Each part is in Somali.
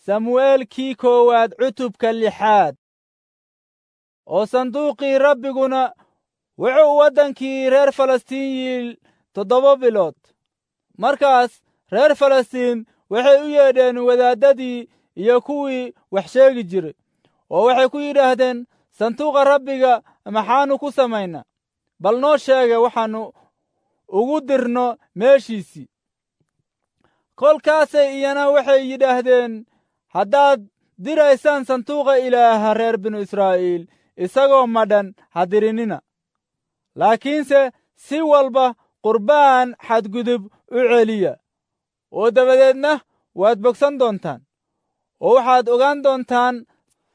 samu'eelkii koowaad cutubka 6. oo sanduuqii rabbiguna wuxuu waddankii reer falastiin yiil 7 bilood. markaas reer falastiin waxay u yeedheen wadaaddadii iyo kuwii wax sheegi jiray, oo waxay ku yidhaahdeen, sanduuqa rabbiga maxaannu ku samaynaa? bal noo sheega waxaannu ugu dirno meeshiisii. kolkaasay iyana waxay yidhaahdeen, haddaad diraysaan sanduuqa ilaaha reer binu israa'iil isagoo madhan ha dirinina, laakiinse si walba qurbaan xadgudub u celiya, oo dabadeedna waad bogsan doontaan, oo waxaad ogaan doontaan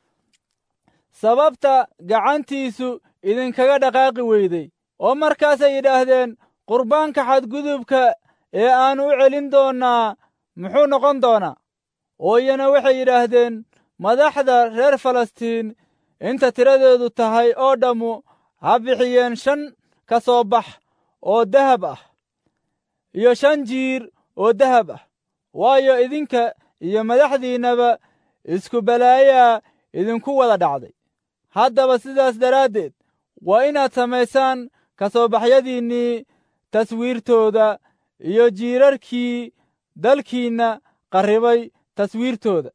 sababta gacantiisu idinkaga dhaqaaqi weyday. oo markaasay yidhaahdeen, qurbaanka xadgudubka ee aannu u celin doonnaa muxuu noqon doonaa? oo iyana waxay yidhaahdeen, madaxda reer falastiin inta tiradeedu tahay oo dhammu ha bixiyeen 5 ka soo bax oo dahab ah iyo 5 jiir oo dahab ah, waayo idinka iyo madaxdiinnaba isku balaayaa idinku wada dhacday. haddaba sidaas daraaddeed waa inaad samaysaan ka soo baxyadiinnii taswiirtooda iyo jiirarkii dalkiinna qarribay taswiirtooda,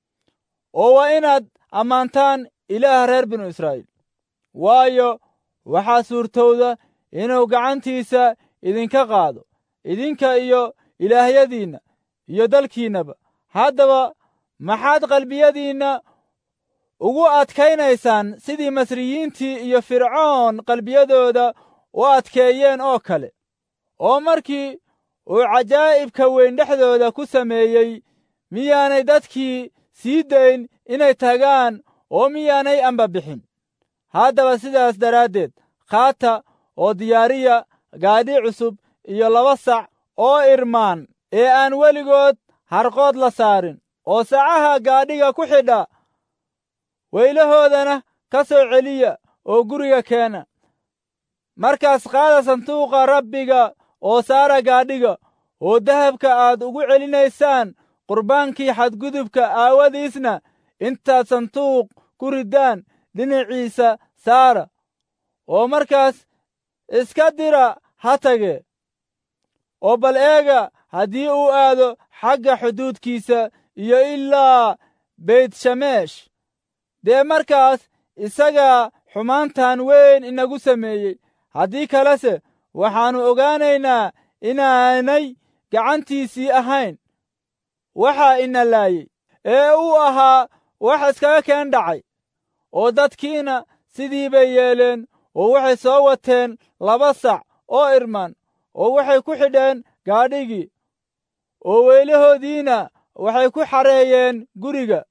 oo waa inaad ammaantaan ilaaha reer binu israa'iil, waayo waxaa suurtowda inuu gacantiisa idinka qaado, idinka iyo ilaahyadiinna iyo dalkiinnaba. haddaba maxaad qalbiyadiinna ugu adkaynaysaan sidii masriyiintii iyo fircoon qalbiyadooda u adkeeyeen oo kale? oo markii uu cajaa'ibka weyn dhexdooda ku sameeyey, miyaanay dadkii sii dayn inay tagaan oo miyaanay amba bixin? haddaba sidaas daraaddeed qaata oo diyaariya gaadhi cusub iyo 2 sac oo irmaan ee aan weligood harqood la saarin, oo sacaha gaadhiga ku xidha, weylahoodana ka soo celiya oo guriga keena. markaas qaada sanduuqa rabbiga oo saara gaadhiga, oo dahabka aad ugu celinaysaan qurbaankii xadgudubka aawadiisna intaad sanduuq ku riddaan dhinaciisa saara, oo markaas iska dira ha tage. oo bal eega, haddii uu aado xagga xuduudkiisa iyo ilaa beytshemesh, dee markaas isagaa xumaantan weyn inagu sameeyey. haddii kalese waxaannu ogaanaynaa inaanay gacantiisii ahayn waxaa ina laayey, ee uu ahaa wax iskaga keen dhacay. oo dadkiina sidii bay yeeleen, oo waxay soo wateen 2 sac oo irmaan, oo waxay ku xidheen gaadhigii, oo weylahoodiina waxay ku xareeyeen guriga.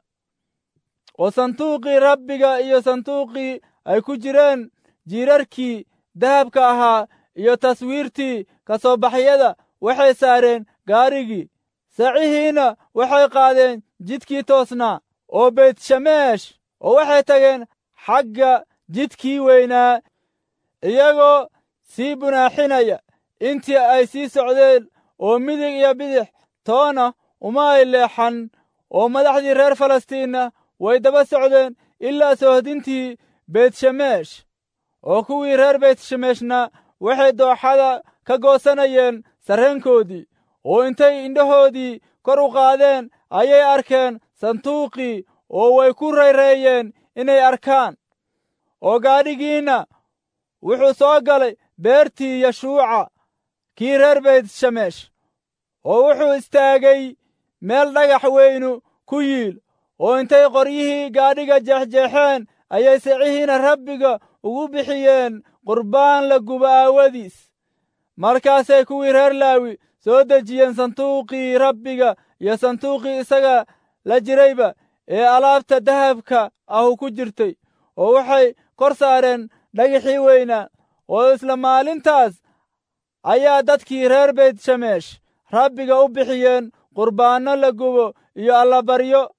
oo sanduuqii rabbiga iyo sanduuqii ay ku jireen jiirarkii dahabka ahaa iyo taswiirtii ka soo baxyada waxay saareen gaarigii. sacihiina waxay qaadeen jidkii toosnaa oo beytshemesh, oo waxay tageen xagga jidkii weynaa, iyagoo sii bunaaxinaya intii ay sii socdeen, oo midig iyo bidix toona uma ay leexan. oo madaxdii reer falastiinna way daba socdeen ilaa soohdintii beytshemesh. oo kuwii reer beytshemeshna waxay dooxada ka goosanayeen sarreenkoodii, oo intay indhahoodii kor u qaadeen ayay arkeen sanduuqii, oo way ku rayreeyeen inay arkaan. oo gaadhigiinna wuxuu soo galay beertii yashuuca kii reer beytshemesh, oo wuxuu istaagay meel dhagax weynu ku yiil. oo intay qoryihii gaadhiga jeexjeexeen ayay sacihiina rabbiga ugu bixiyeen qurbaan la gubo aawadiis. markaasay kuwii reer laawi soo dejiyeen sanduuqii rabbiga iyo sanduuqii isaga la jirayba ee alaabta dahabka ahu ku jirtay, oo waxay kor saareen dhagaxii weynaa. oo isla maalintaas ayaa dadkii reer beytshemesh rabbiga u bixiyeen qurbaanno la gubo iyo allabaryo.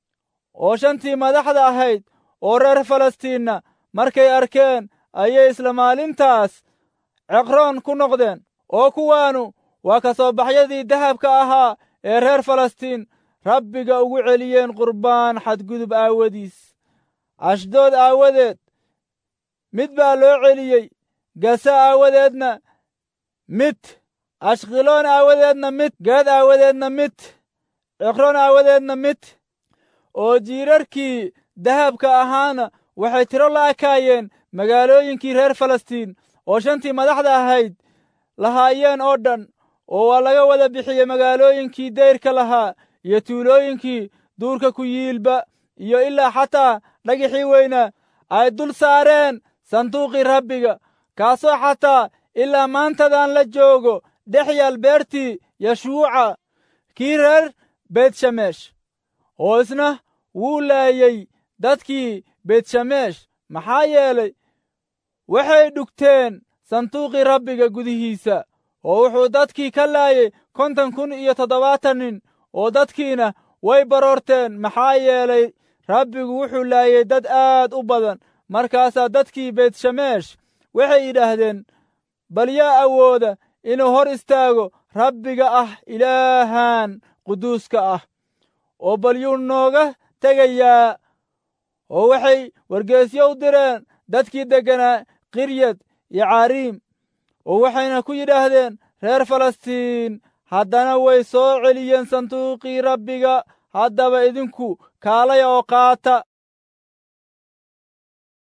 oo 5tii madaxda ahayd oo reer falastiinna markay arkeen ayay isla maalintaas ceqroon ku noqdeen. oo kuwaanu waa ka soo baxyadii dahabka ahaa ee reer falastiin. rabbiga ugu celiyeen qurbaan xadgudub aawadiis. ashdood aawadeed mid baa loo celiyey, gasa aawadeedna mid, ashqiloon aawadeedna mid, gaad aawadeedna mid, ciqroon aawadeedna mid. oo jiirarkii dahabka ahaana waxay tiro la ekaayeen magaalooyinkii reer falastiin oo shantii madaxda ahayd lahaayeen oo dhan, oo waa laga wada bixiyey magaalooyinkii dayrka lahaa iyo tuulooyinkii duurka ku yiilba, iyo ilaa xataa dhagixii weynaa ay dul saareen sanduuqii rabbiga, kaasoo xataa ilaa maantadan la joogo dhex yaal beertii yashuuca kii reer beetshameesh. oo isna wuu laayey dadkii beetshameesh, maxaa yeelay waxay dhugteen sanduuqii rabbiga gudihiisa. oo wuxuu dadkii ka laayey 50,070 nin, oo dadkiina way baroorteen, maxaa yeelay rabbigu wuxuu laayey dad aad u badan. markaasaa dadkii beetshameesh waxay yidhaahdeen, bal yaa awooda inuu hor istaago rabbiga ah ilaahan quduuska ah, oo bal yuu nooga tegayaa. oo waxay wargeesyo u direen dadkii degganaa qiryad iyo caariim, oo waxayna ku yidhaahdeen reer falastiin haddana way soo celiyeen sanduuqii rabbiga, haddaba idinku kaalaya oo qaata.